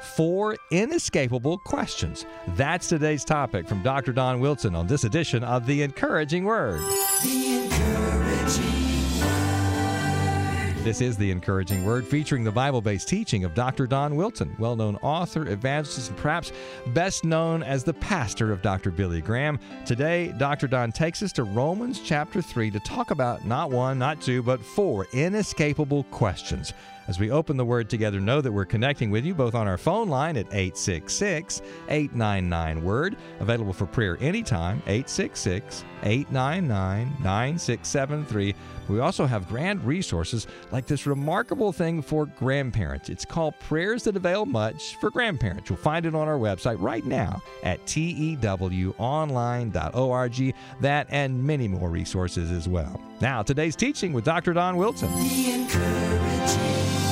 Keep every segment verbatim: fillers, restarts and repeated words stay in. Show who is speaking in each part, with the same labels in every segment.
Speaker 1: Four inescapable questions. That's today's topic from Doctor Don Wilson on this edition of The Encouraging Word.
Speaker 2: The Encouraging Word.
Speaker 1: This is The Encouraging Word, featuring the Bible-based teaching of Doctor Don Wilson, well-known author, evangelist, and perhaps best known as the pastor of Doctor Billy Graham. Today, Doctor Don takes us to Romans chapter three to talk about not one, not two, but four inescapable questions. As we open the Word together, know that we're connecting with you both on our phone line at eight six six, eight nine nine, WORD, available for prayer anytime, eight six six, eight nine nine, nine six seven three. We also have grand resources like this remarkable thing for grandparents. It's called Prayers That Avail Much for Grandparents. You'll find it on our website right now at T E W online dot org. That and many more resources as well. Now, today's teaching with Doctor Don Wilson.
Speaker 2: The Encouraging.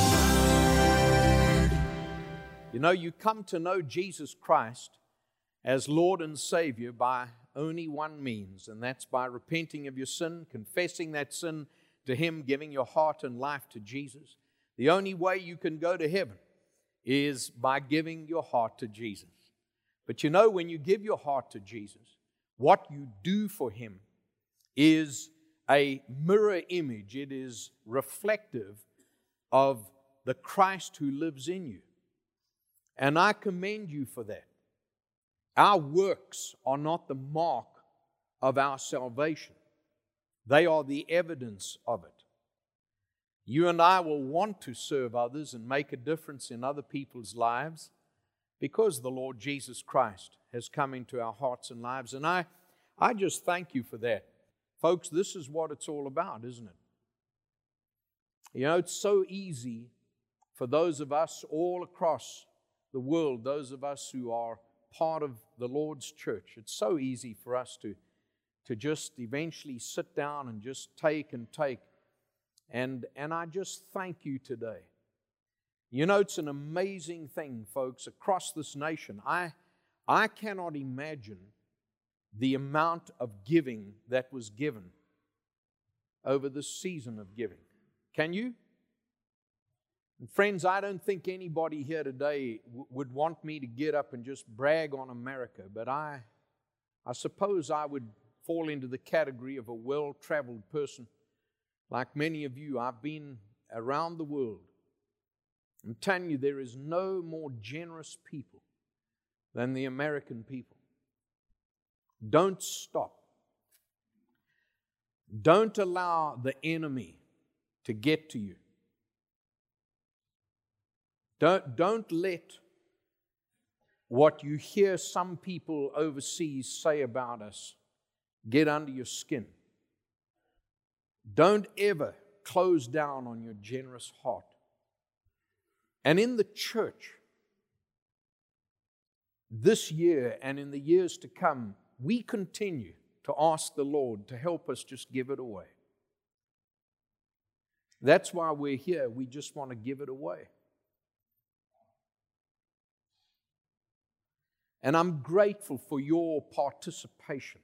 Speaker 3: You know, you come to know Jesus Christ as Lord and Savior by only one means, and that's by repenting of your sin, confessing that sin to Him, giving your heart and life to Jesus. The only way you can go to heaven is by giving your heart to Jesus. But you know, when you give your heart to Jesus, what you do for Him is a mirror image. It is reflective of the Christ who lives in you. And I commend you for that. Our works are not the mark of our salvation. They are the evidence of it. You and I will want to serve others and make a difference in other people's lives because the Lord Jesus Christ has come into our hearts and lives. And I, I just thank you for that. Folks, this is what it's all about, isn't it? You know, it's so easy for those of us all across the world, those of us who are part of the Lord's church, it's so easy for us to, to just eventually sit down and just take and take. And, and I just thank you today. You know, it's an amazing thing, folks, across this nation. I, I cannot imagine the amount of giving that was given over this season of giving. Can you? And friends, I don't think anybody here today w- would want me to get up and just brag on America, but I, I suppose I would fall into the category of a well-traveled person. Like many of you, I've been around the world. I'm telling you, there is no more generous people than the American people. Don't stop. Don't allow the enemy to get to you. Don't, don't let what you hear some people overseas say about us get under your skin. Don't ever close down on your generous heart. And in the church, this year and in the years to come, we continue to ask the Lord to help us just give it away. That's why we're here. We just want to give it away. And I'm grateful for your participation.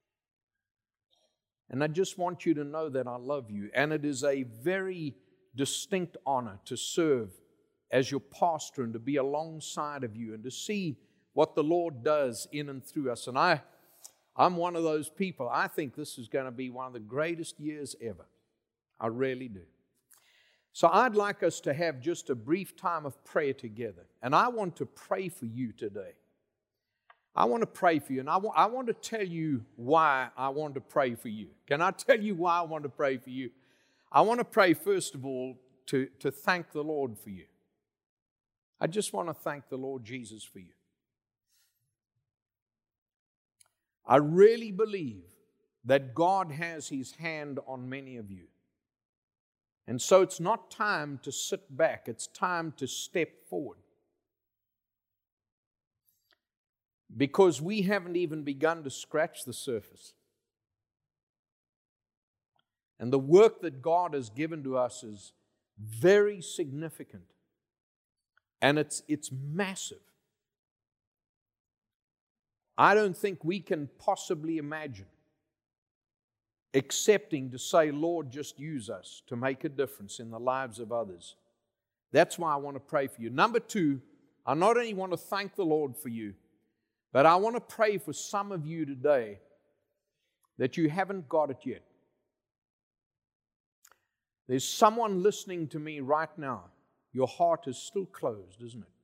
Speaker 3: And I just want you to know that I love you. And it is a very distinct honor to serve as your pastor and to be alongside of you and to see what the Lord does in and through us. And I, I'm one of those people. I think this is going to be one of the greatest years ever. I really do. So I'd like us to have just a brief time of prayer together. And I want to pray for you today. I want to pray for you, and I want, I want to tell you why I want to pray for you. Can I tell you why I want to pray for you? I want to pray, first of all, to, to thank the Lord for you. I just want to thank the Lord Jesus for you. I really believe that God has His hand on many of you. And so it's not time to sit back. It's time to step forward. Because we haven't even begun to scratch the surface. And the work that God has given to us is very significant. And it's, it's massive. I don't think we can possibly imagine accepting to say, Lord, just use us to make a difference in the lives of others. That's why I want to pray for you. Number two, I not only want to thank the Lord for you, but I want to pray for some of you today that you haven't got it yet. There's someone listening to me right now. Your heart is still closed, isn't it?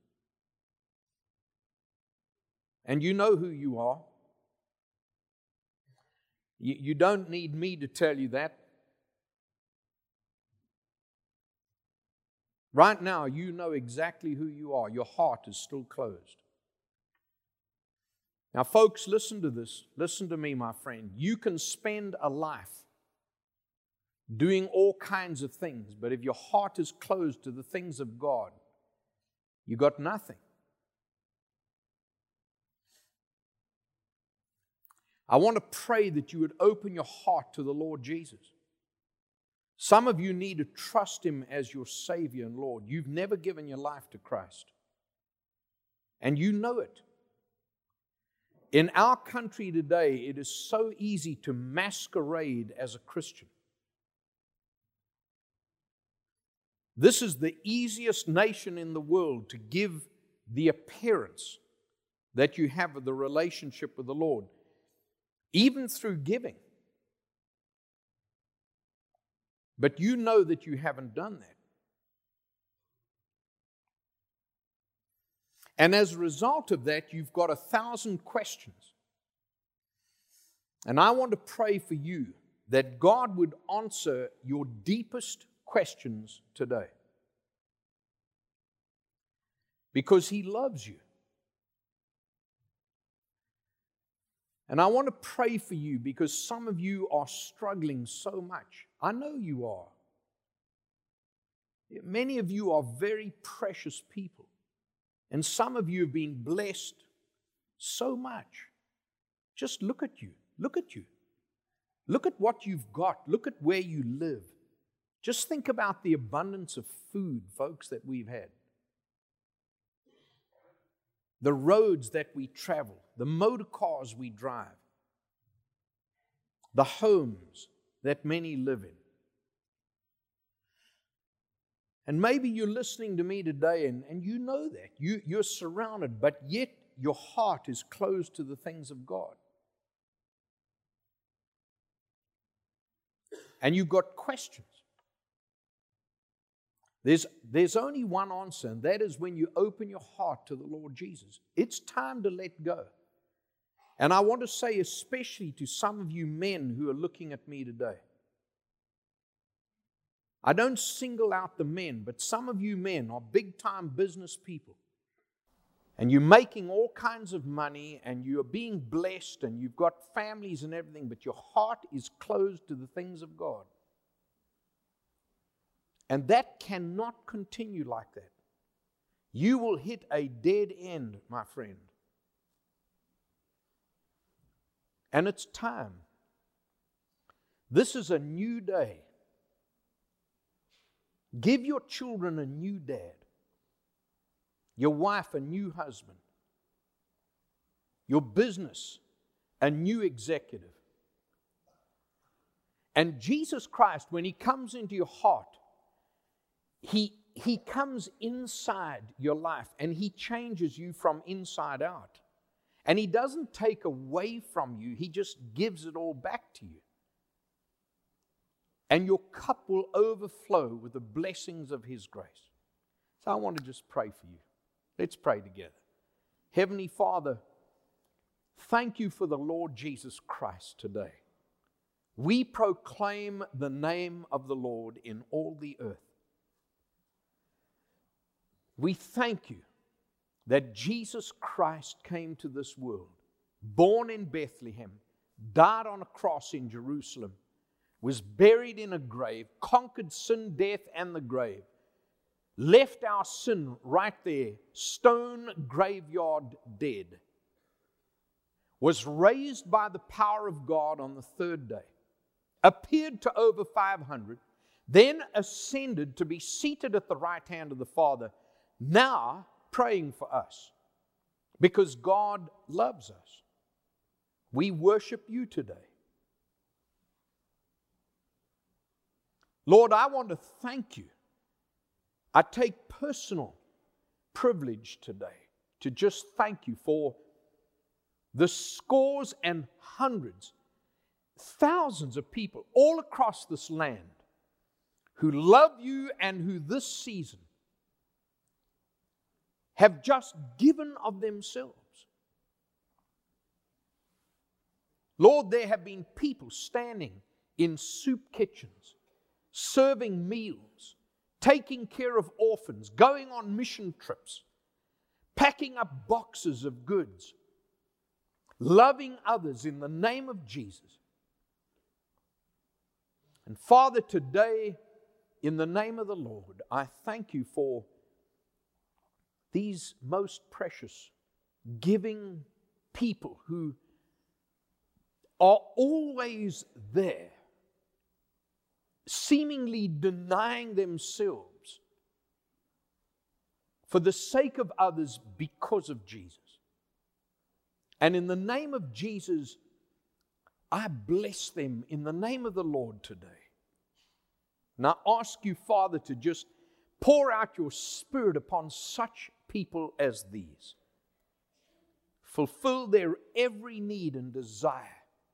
Speaker 3: And you know who you are. You, you don't need me to tell you that. Right now, you know exactly who you are. Your heart is still closed. Now, folks, listen to this. Listen to me, my friend. You can spend a life doing all kinds of things, but if your heart is closed to the things of God, you got nothing. I want to pray that you would open your heart to the Lord Jesus. Some of you need to trust Him as your Savior and Lord. You've never given your life to Christ, and you know it. In our country today, it is so easy to masquerade as a Christian. This is the easiest nation in the world to give the appearance that you have of the relationship with the Lord, even through giving. But you know that you haven't done that. And as a result of that, you've got a thousand questions. And I want to pray for you that God would answer your deepest questions today. Because He loves you. And I want to pray for you because some of you are struggling so much. I know you are. Many of you are very precious people. And some of you have been blessed so much. Just look at you. Look at you. Look at what you've got. Look at where you live. Just think about the abundance of food, folks, that we've had. The roads that we travel, the motor cars we drive, the homes that many live in. And maybe you're listening to me today and, and you know that. You, you're surrounded, but yet your heart is closed to the things of God. And you've got questions. There's, there's only one answer, and that is when you open your heart to the Lord Jesus. It's time to let go. And I want to say especially to some of you men who are looking at me today. I don't single out the men, but some of you men are big-time business people. And you're making all kinds of money, and you're being blessed, and you've got families and everything, but your heart is closed to the things of God. And that cannot continue like that. You will hit a dead end, my friend. And it's time. This is a new day. Give your children a new dad. Your wife a new husband. Your business a new executive. And Jesus Christ, when He comes into your heart, He, he comes inside your life and He changes you from inside out. And He doesn't take away from you. He just gives it all back to you. And your cup will overflow with the blessings of His grace. So I want to just pray for you. Let's pray together. Heavenly Father, thank You for the Lord Jesus Christ today. We proclaim the name of the Lord in all the earth. We thank You that Jesus Christ came to this world, born in Bethlehem, died on a cross in Jerusalem, was buried in a grave, conquered sin, death, and the grave, left our sin right there, stone graveyard dead, was raised by the power of God on the third day, appeared to over five hundred, then ascended to be seated at the right hand of the Father, now praying for us because God loves us. We worship You today. Lord, I want to thank You. I take personal privilege today to just thank you for the scores and hundreds, thousands of people all across this land who love you and who this season have just given of themselves. Lord, there have been people standing in soup kitchens, serving meals, taking care of orphans, going on mission trips, packing up boxes of goods, loving others in the name of Jesus. And Father, today, in the name of the Lord, I thank you for these most precious, giving people who are always there, seemingly denying themselves for the sake of others because of Jesus. And in the name of Jesus, I bless them in the name of the Lord today. And I ask you, Father, to just pour out your Spirit upon such people as these. Fulfill their every need and desire.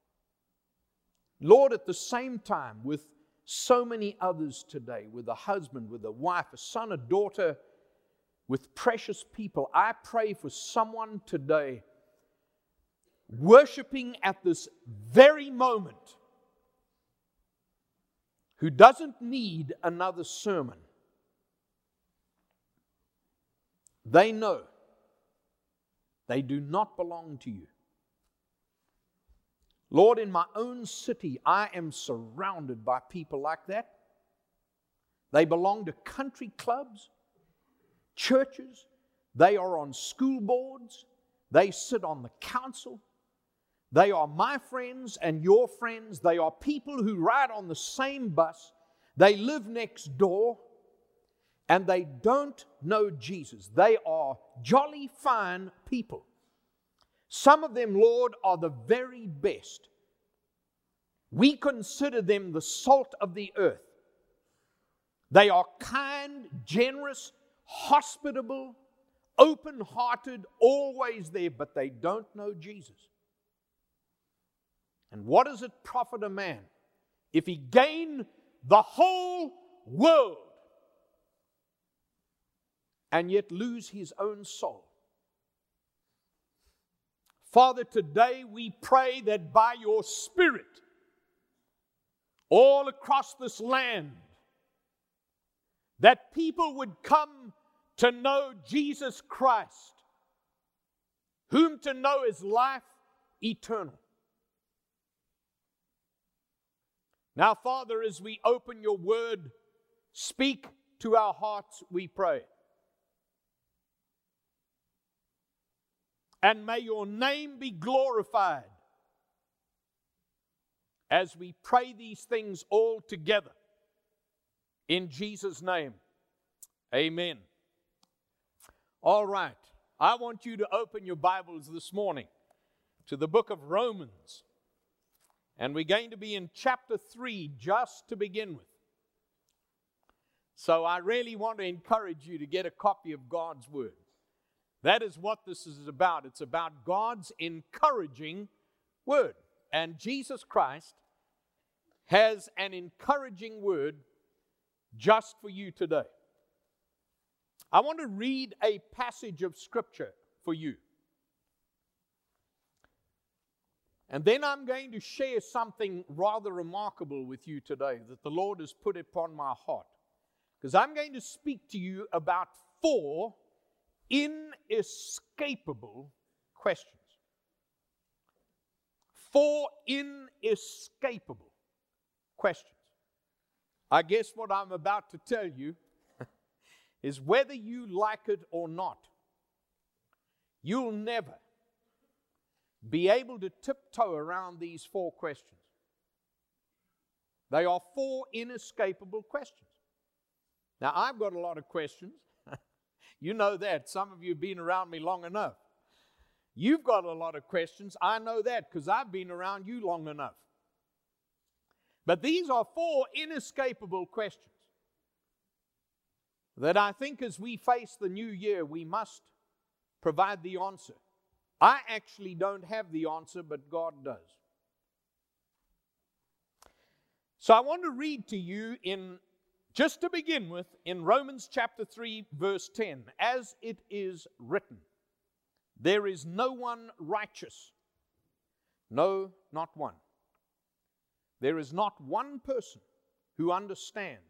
Speaker 3: Lord, at the same time, with so many others today, with a husband, with a wife, a son, a daughter, with precious people, I pray for someone today worshiping at this very moment who doesn't need another sermon. They know they do not belong to you. Lord, in my own city, I am surrounded by people like that. They belong to country clubs, churches. They are on school boards. They sit on the council. They are my friends and your friends. They are people who ride on the same bus. They live next door, and they don't know Jesus. They are jolly fine people. Some of them, Lord, are the very best. We consider them the salt of the earth. They are kind, generous, hospitable, open-hearted, always there, but they don't know Jesus. And what does it profit a man if he gain the whole world and yet lose his own soul? Father, today we pray that by your Spirit, all across this land, that people would come to know Jesus Christ, whom to know is life eternal. Now, Father, as we open your word, speak to our hearts, we pray. And may your name be glorified as we pray these things all together. In Jesus' name, amen. All right, I want you to open your Bibles this morning to the book of Romans. And we're going to be in chapter three just to begin with. So I really want to encourage you to get a copy of God's Word. That is what this is about. It's about God's encouraging Word. And Jesus Christ has an encouraging word just for you today. I want to read a passage of Scripture for you. And then I'm going to share something rather remarkable with you today that the Lord has put upon my heart. Because I'm going to speak to you about four inescapable questions. Four inescapable questions. I guess what I'm about to tell you is whether you like it or not, you'll never be able to tiptoe around these four questions. They are four inescapable questions. Now, I've got a lot of questions. You know that. Some of you have been around me long enough. You've got a lot of questions. I know that because I've been around you long enough. But these are four inescapable questions. that I think as we face the new year, we must provide the answer. I actually don't have the answer, but God does. So I want to read to you in, just to begin with, in Romans chapter three, verse ten, as it is written, there is no one righteous, no, not one. There is not one person who understands,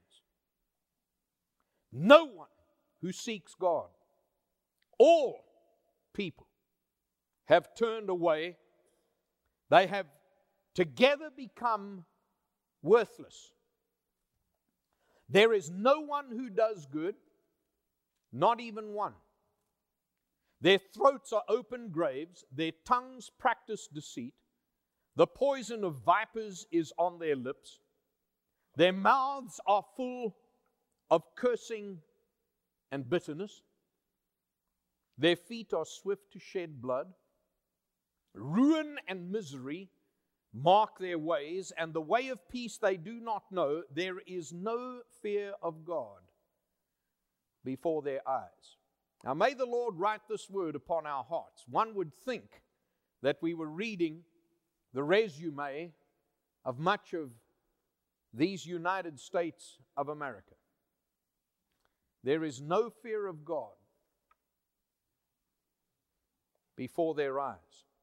Speaker 3: no one who seeks God. All people have turned away. They have together become worthless. There is no one who does good, not even one. Their throats are open graves, their tongues practice deceit. The poison of vipers is on their lips. Their mouths are full of cursing and bitterness. Their feet are swift to shed blood. Ruin and misery mark their ways, and the way of peace they do not know. There is no fear of God before their eyes. Now may the Lord write this word upon our hearts. One would think that we were reading the resume of much of these United States of America. There is no fear of God before their eyes.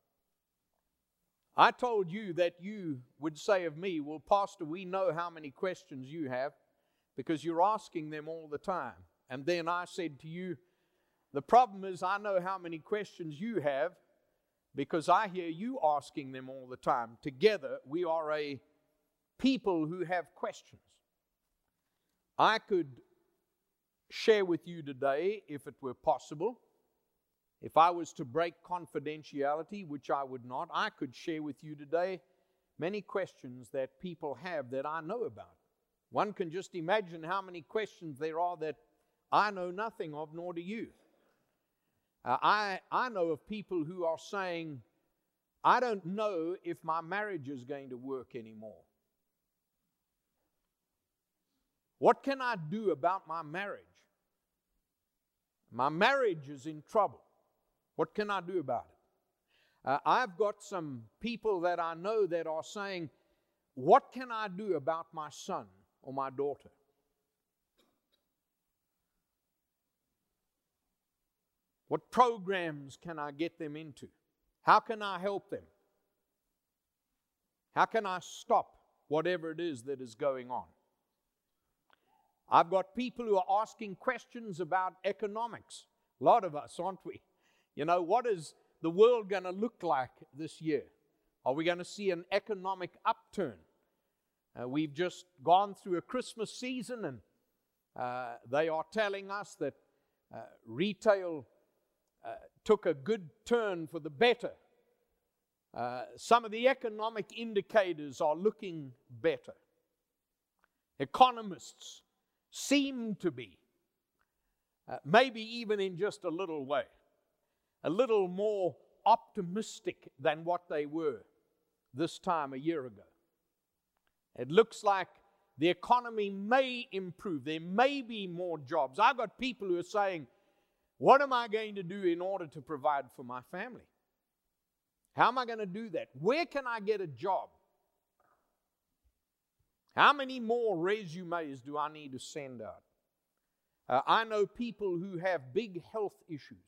Speaker 3: I told you that you would say of me, well, Pastor, we know how many questions you have because you're asking them all the time. And then I said to you, the problem is I know how many questions you have because I hear you asking them all the time. Together, we are a people who have questions. I could share with you today, if it were possible, if I was to break confidentiality, which I would not, I could share with you today many questions that people have that I know about. One can just imagine how many questions there are that I know nothing of, nor do you. Uh, I, I know of people who are saying, I don't know if my marriage is going to work anymore. What can I do about my marriage? My marriage is in trouble. What can I do about it? Uh, I've got some people that I know that are saying, what can I do about my son or my daughter? What programs can I get them into? How can I help them? How can I stop whatever it is that is going on? I've got people who are asking questions about economics. A lot of us, aren't we? You know, what is the world going to look like this year? Are we going to see an economic upturn? Uh, we've just gone through a Christmas season, and uh, they are telling us that uh, retail uh, took a good turn for the better. Uh, some of the economic indicators are looking better. Economists seem to be, uh, maybe even in just a little way, a little more optimistic than what they were this time a year ago. It looks like the economy may improve. There may be more jobs. I've got people who are saying, what am I going to do in order to provide for my family? How am I going to do that? Where can I get a job? How many more resumes do I need to send out? Uh, I know people who have big health issues.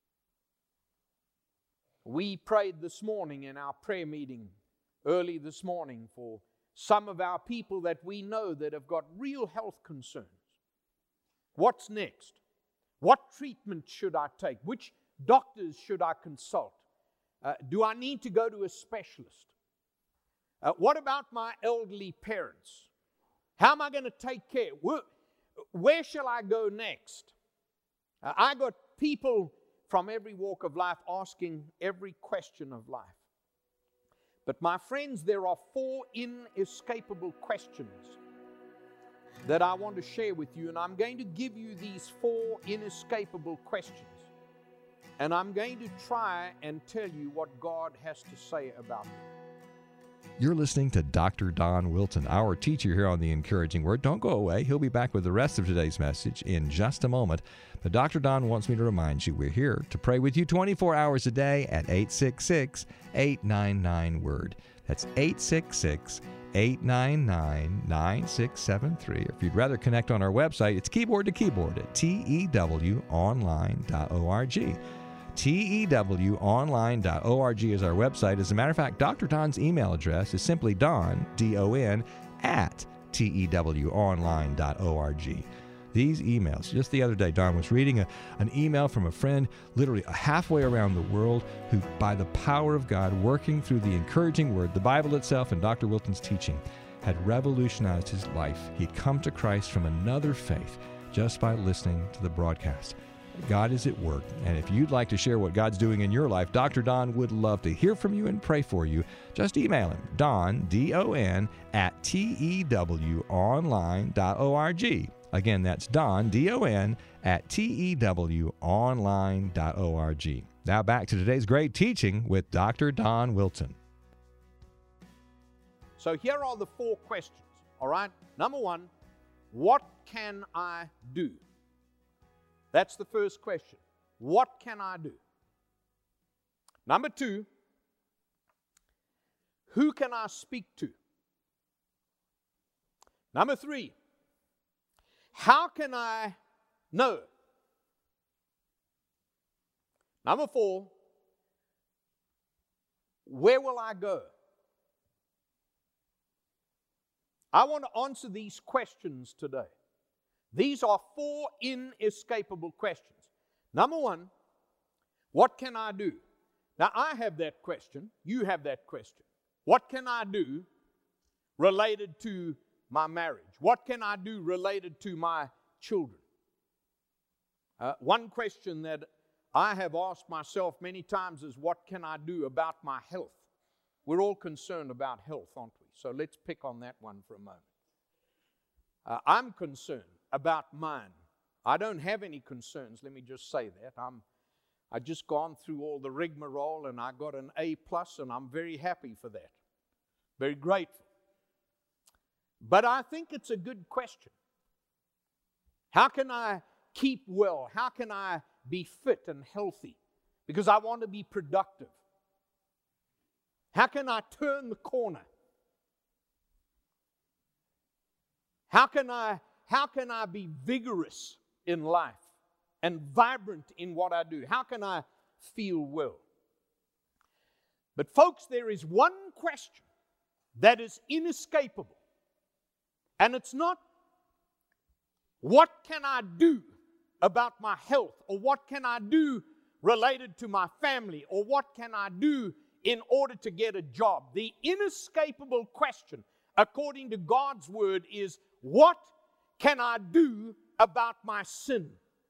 Speaker 3: We prayed this morning in our prayer meeting, early this morning, for some of our people that we know that have got real health concerns. What's next? What treatment should I take? Which doctors should I consult? Uh, do I need to go to a specialist? Uh, what about my elderly parents? How am I going to take care? Where, where shall I go next? Uh, I got people from every walk of life asking every question of life. But my friends, there are four inescapable questions that I want to share with you, and I'm going to give you these four inescapable questions. And I'm going to try and tell you what God has to say about them.
Speaker 1: You're listening to Doctor Don Wilton, our teacher here on The Encouraging Word. Don't go away. He'll be back with the rest of today's message in just a moment. But Doctor Don wants me to remind you we're here to pray with you twenty-four hours a day at eight six six, eight nine nine, WORD. That's eight six six, eight nine nine, nine six seven three. Or if you'd rather connect on our website, it's keyboard to keyboard at T E W online dot org. T E W online dot org is our website. As a matter of fact, Doctor Don's email address is simply Don, D O N, at T E W online dot org. These emails, just the other day, Don was reading a, an email from a friend literally halfway around the world who, by the power of God, working through the encouraging word, the Bible itself, and Doctor Wilton's teaching, had revolutionized his life. He'd come to Christ from another faith just by listening to the broadcast. God is at work, and if you'd like to share what God's doing in your life, Doctor Don would love to hear from you and pray for you. Just email him, Don, D O N, at T E W online dot org. Again, that's Don, D O N, at T E W online dot org. Now back to today's great teaching with Doctor Don Wilton.
Speaker 3: So here are the four questions, all right? Number one, what can I do? That's the first question. What can I do? Number two, who can I speak to? Number three, how can I know? Number four, where will I go? I want to answer these questions today. These are four inescapable questions. Number one, what can I do? Now, I have that question. You have that question. What can I do related to my marriage? What can I do related to my children? Uh, one question that I have asked myself many times is, what can I do about my health? We're all concerned about health, aren't we? So let's pick on that one for a moment. Uh, I'm concerned about mine. I don't have any concerns, let me just say that. I'm, I just gone through all the rigmarole and I got an A plus, and I'm very happy for that. Very grateful. But I think it's a good question. How can I keep well? How can I be fit and healthy? Because I want to be productive. How can I turn the corner? How can I How can I be vigorous in life and vibrant in what I do? How can I feel well? But folks, there is one question that is inescapable. And it's not, what can I do about my health? Or what can I do related to my family? Or what can I do in order to get a job? The inescapable question, according to God's word, is, what can I do about my sin?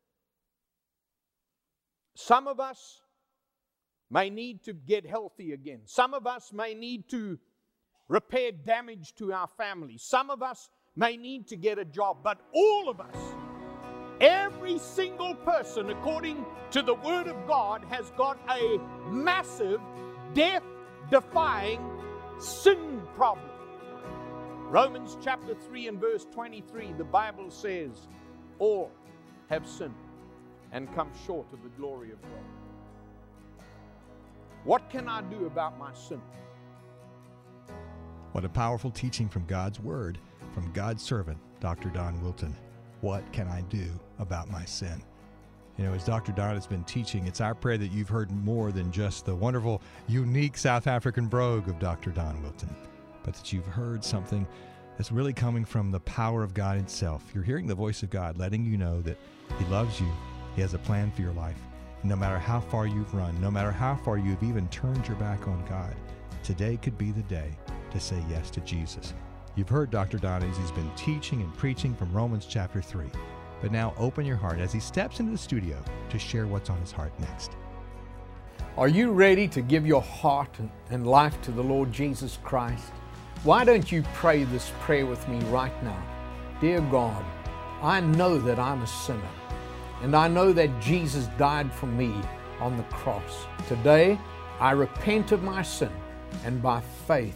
Speaker 3: Some of us may need to get healthy again. Some of us may need to repair damage to our family. Some of us may need to get a job. But all of us, every single person, according to the Word of God, has got a massive, death-defying sin problem. Romans chapter three and verse twenty-three, the Bible says, all have sinned and come short of the glory of God. What can I do about my sin?
Speaker 1: What a powerful teaching from God's Word, from God's servant, Doctor Don Wilton. What can I do about my sin? You know, as Doctor Don has been teaching, it's our prayer that you've heard more than just the wonderful, unique South African brogue of Doctor Don Wilton, but that you've heard something that's really coming from the power of God itself. You're hearing the voice of God letting you know that He loves you. He has a plan for your life. No matter how far you've run, no matter how far you've even turned your back on God, today could be the day to say yes to Jesus. You've heard Doctor Don as he's been teaching and preaching from Romans chapter three. But now open your heart as he steps into the studio to share what's on his heart next.
Speaker 3: Are you ready to give your heart and life to the Lord Jesus Christ? Why don't you pray this prayer with me right now? Dear God, I know that I'm a sinner, and I know that Jesus died for me on the cross. Today, I repent of my sin, and by faith,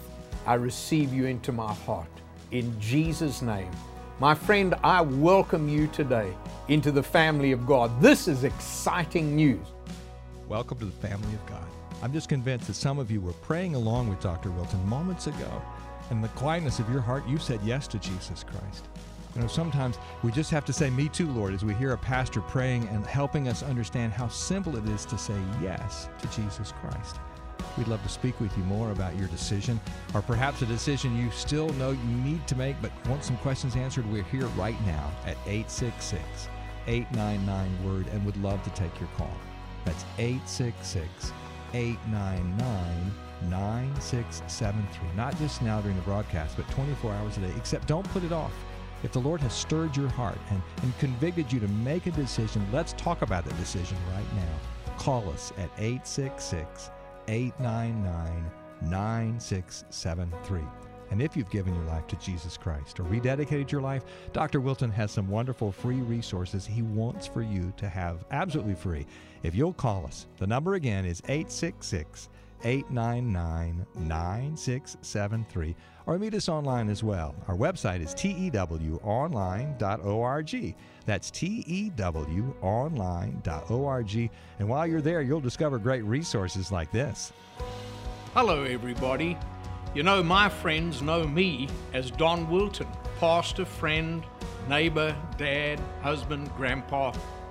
Speaker 3: I receive you into my heart. In Jesus' name. My friend, I welcome you today into the family of God. This is exciting news.
Speaker 1: Welcome to the family of God. I'm just convinced that some of you were praying along with Doctor Wilton moments ago, and in the quietness of your heart, you said yes to Jesus Christ. You know, sometimes we just have to say, "Me too, Lord," as we hear a pastor praying and helping us understand how simple it is to say yes to Jesus Christ. We'd love to speak with you more about your decision, or perhaps a decision you still know you need to make but want some questions answered. We're here right now at eight six six, eight nine nine, word and would love to take your call. That's eight six six, eight nine nine, nine six seven three. Not just now during the broadcast, but twenty-four hours a day. Except don't put it off. If the Lord has stirred your heart and, and convicted you to make a decision, let's talk about that decision right now. Call us at eight six six, eight nine nine, nine six seven three. And if you've given your life to Jesus Christ or rededicated your life, Doctor Wilton has some wonderful free resources he wants for you to have absolutely free. If you'll call us, the number again is eight six six, eight nine nine, nine six seven three, or meet us online as well. Our website is T E W online dot org. That's T E W online dot org. And while you're there, you'll discover great resources like this.
Speaker 4: Hello, everybody. You know, my friends know me as Don Wilton, pastor, friend, neighbor, dad, husband, grandpa.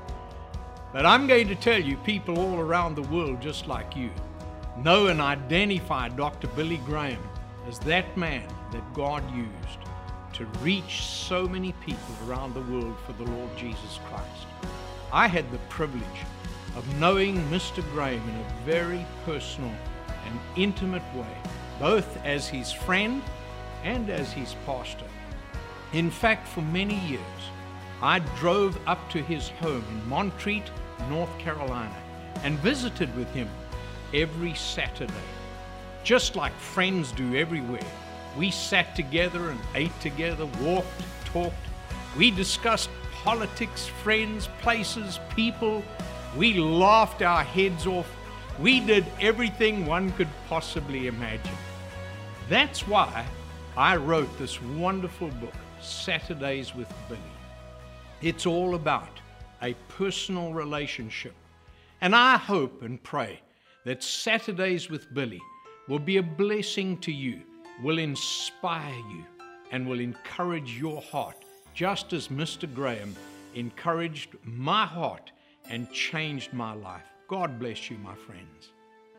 Speaker 4: But I'm going to tell you, people all around the world just like you know and identify Doctor Billy Graham as that man that God used to reach so many people around the world for the Lord Jesus Christ. I had the privilege of knowing Mister Graham in a very personal and intimate way, both as his friend and as his pastor. In fact, for many years, I drove up to his home in Montreat, North Carolina, and visited with him every Saturday. Just like friends do everywhere, we sat together and ate together, walked, talked. We discussed politics, friends, places, people. We laughed our heads off. We did everything one could possibly imagine. That's why I wrote this wonderful book, Saturdays with Billy. It's all about a personal relationship. And I hope and pray that Saturdays with Billy will be a blessing to you, will inspire you, and will encourage your heart, just as Mister Graham encouraged my heart and changed my life. God bless you, my friends.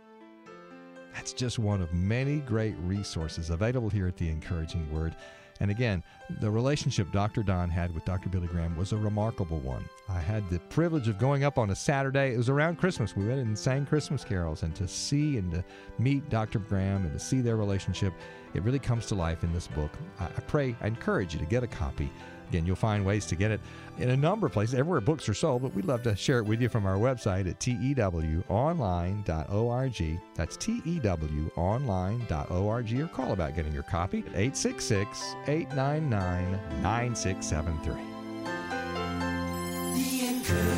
Speaker 1: That's just one of many great resources available here at The Encouraging Word. And again, the relationship Doctor Don had with Doctor Billy Graham was a remarkable one. I had the privilege of going up on a Saturday. It was around Christmas. We went and sang Christmas carols, and to see and to meet Doctor Graham and to see their relationship, it really comes to life in this book. I, I pray, I encourage you to get a copy. Again, you'll find ways to get it in a number of places, everywhere books are sold, but we'd love to share it with you from our website at T E W online dot org. That's T E W online dot org, or call about getting your copy at eight six six, eight nine nine, nine six seven three.
Speaker 2: The Encouraging